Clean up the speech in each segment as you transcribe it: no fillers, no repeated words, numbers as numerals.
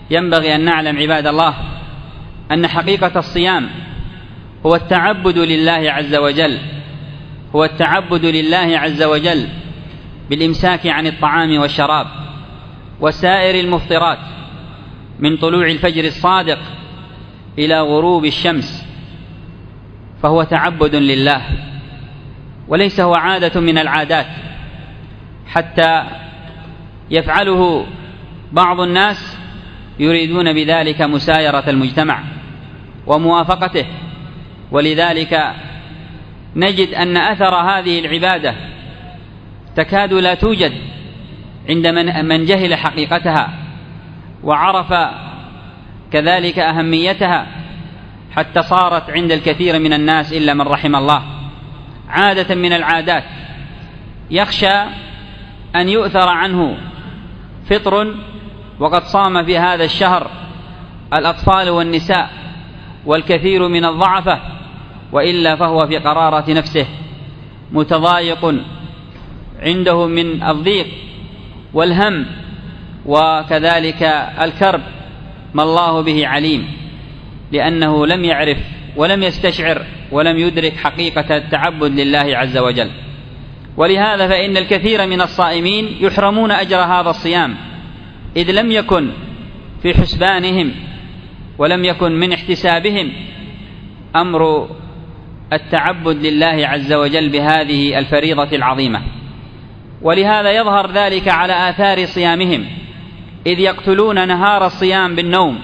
ينبغي أن نعلم عباد الله أن حقيقة الصيام هو التعبد لله عز وجل، هو التعبد لله عز وجل بالإمساك عن الطعام والشراب وسائر المفطرات من طلوع الفجر الصادق إلى غروب الشمس، فهو تعبد لله وليس هو عادة من العادات حتى يفعله بعض الناس يريدون بذلك مسايرة المجتمع وموافقته. ولذلك نجد أن أثر هذه العبادة تكاد لا توجد عند من جهل حقيقتها وعرف كذلك أهميتها، حتى صارت عند الكثير من الناس إلا من رحم الله عادة من العادات، يخشى أن يؤثر عنه فطر وقد صام في هذا الشهر الأطفال والنساء والكثير من الضعفة، وإلا فهو في قرارة نفسه متضايق عنده من الضيق والهم وكذلك الكرب ما الله به عليم، لأنه لم يعرف ولم يستشعر ولم يدرك حقيقة التعبد لله عز وجل. ولهذا فإن الكثير من الصائمين يحرمون أجر هذا الصيام، إذ لم يكن في حسبانهم ولم يكن من احتسابهم أمر التعبد لله عز وجل بهذه الفريضة العظيمة. ولهذا يظهر ذلك على آثار صيامهم، إذ يقتلون نهار الصيام بالنوم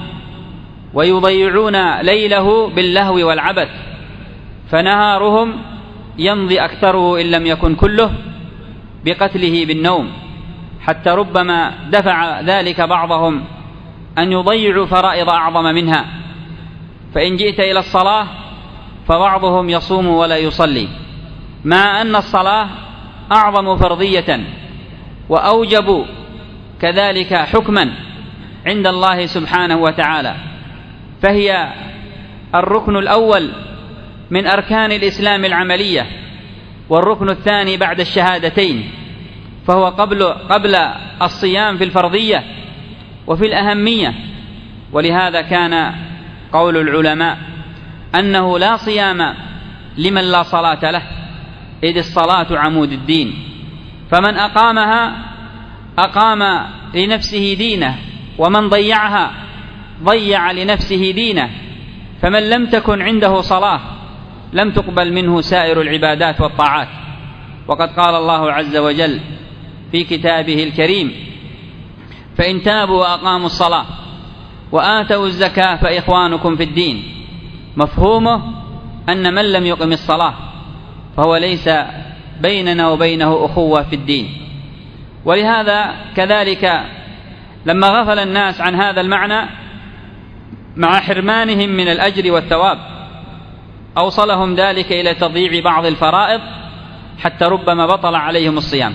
ويضيعون ليله باللهو والعبث، فنهارهم يمضي أكثره إن لم يكن كله بقتله بالنوم، حتى ربما دفع ذلك بعضهم أن يضيعوا فرائض أعظم منها. فإن جئت إلى الصلاة فبعضهم يصوم ولا يصلي، مع أن الصلاة أعظم فرضية وأوجب كذلك حكما عند الله سبحانه وتعالى، فهي الركن الأول من أركان الإسلام العملية، والركن الثاني بعد الشهادتين، فهو قبل الصيام في الفرضية وفي الأهمية. ولهذا كان قول العلماء أنه لا صيام لمن لا صلاة له، إذ الصلاة عمود الدين، فمن أقامها أقام لنفسه دينه، ومن ضيعها ضيع لنفسه دينه. فمن لم تكن عنده صلاة لم تقبل منه سائر العبادات والطاعات. وقد قال الله عز وجل في كتابه الكريم: فإن تابوا وأقاموا الصلاة وآتوا الزكاة فإخوانكم في الدين. مفهومه أن من لم يقم الصلاة فهو ليس بيننا وبينه أخوة في الدين. ولهذا كذلك لما غفل الناس عن هذا المعنى مع حرمانهم من الأجر والثواب أوصلهم ذلك إلى تضييع بعض الفرائض حتى ربما بطل عليهم الصيام.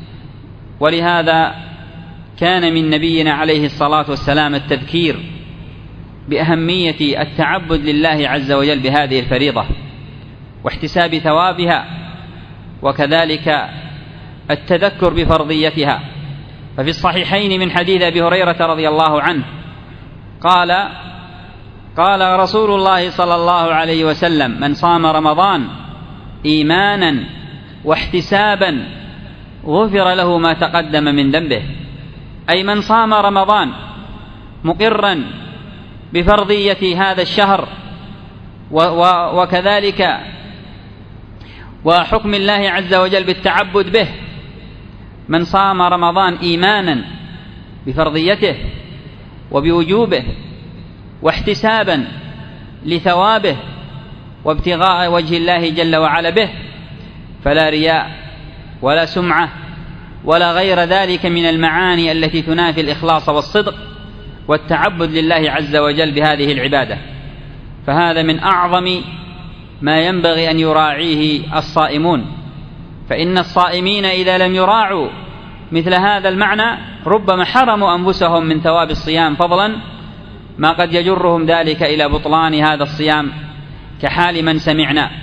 ولهذا كان من نبينا عليه الصلاة والسلام التذكير بأهمية التعبد لله عز وجل بهذه الفريضة واحتساب ثوابها، وكذلك التذكر بفرضيتها. ففي الصحيحين من حديث أبي هريرة رضي الله عنه قال رسول الله صلى الله عليه وسلم: من صام رمضان إيمانا واحتسابا غفر له ما تقدم من ذنبه. أي من صام رمضان مقرا بفرضية هذا الشهر وكذلك وحكم الله عز وجل بالتعبد به، من صام رمضان إيمانا بفرضيته وبوجوبه واحتسابا لثوابه وابتغاء وجه الله جل وعلا به، فلا رياء ولا سمعة ولا غير ذلك من المعاني التي تنافي الإخلاص والصدق والتعبد لله عز وجل بهذه العبادة. فهذا من أعظم ما ينبغي أن يراعيه الصائمون، فإن الصائمين إذا لم يراعوا مثل هذا المعنى ربما حرموا أنفسهم من ثواب الصيام، فضلا ما قد يجرهم ذلك إلى بطلان هذا الصيام كحال من سمعنا.